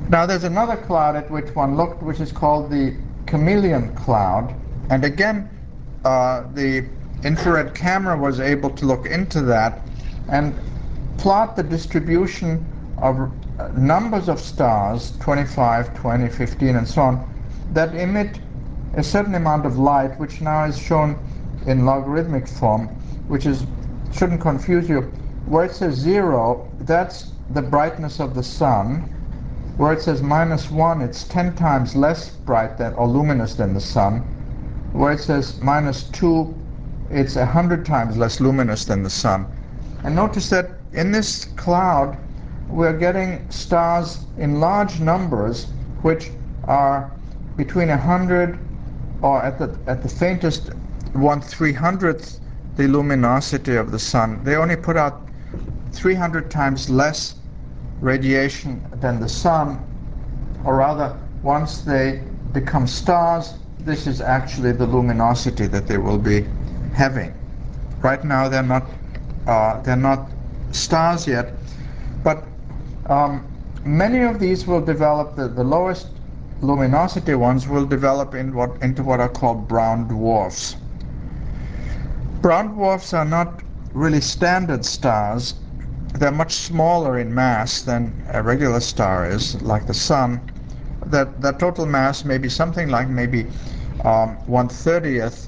Now there's another cloud at which one looked, which is called the Chameleon cloud, and again the infrared camera was able to look into that and plot the distribution of numbers of stars, 25, 20, 15, and so on, that emit a certain amount of light, which now is shown in logarithmic form, which shouldn't confuse you. Where it says 0, that's the brightness of the sun. Where it says -1, it's 10 times less bright or luminous than the sun. Where it says -2, it's 100 times less luminous than the sun. And notice that in this cloud, we're getting stars in large numbers, which are between 100 or at the faintest 1/300th the luminosity of the sun. They only put out 300 times less radiation than the sun, or rather, once they become stars, this is actually the luminosity that they will be having. Right now, they're not stars yet, but many of these will develop. The lowest luminosity ones will develop into what are called brown dwarfs. Brown dwarfs are not really standard stars. They're much smaller in mass than a regular star is, like the sun. Their total mass may be something like maybe 1/30th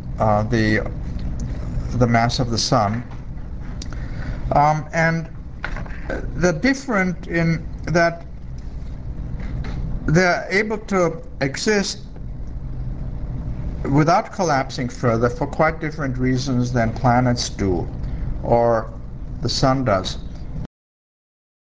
the mass of the sun. And they're different in that they're able to exist without collapsing further for quite different reasons than planets do or the sun does.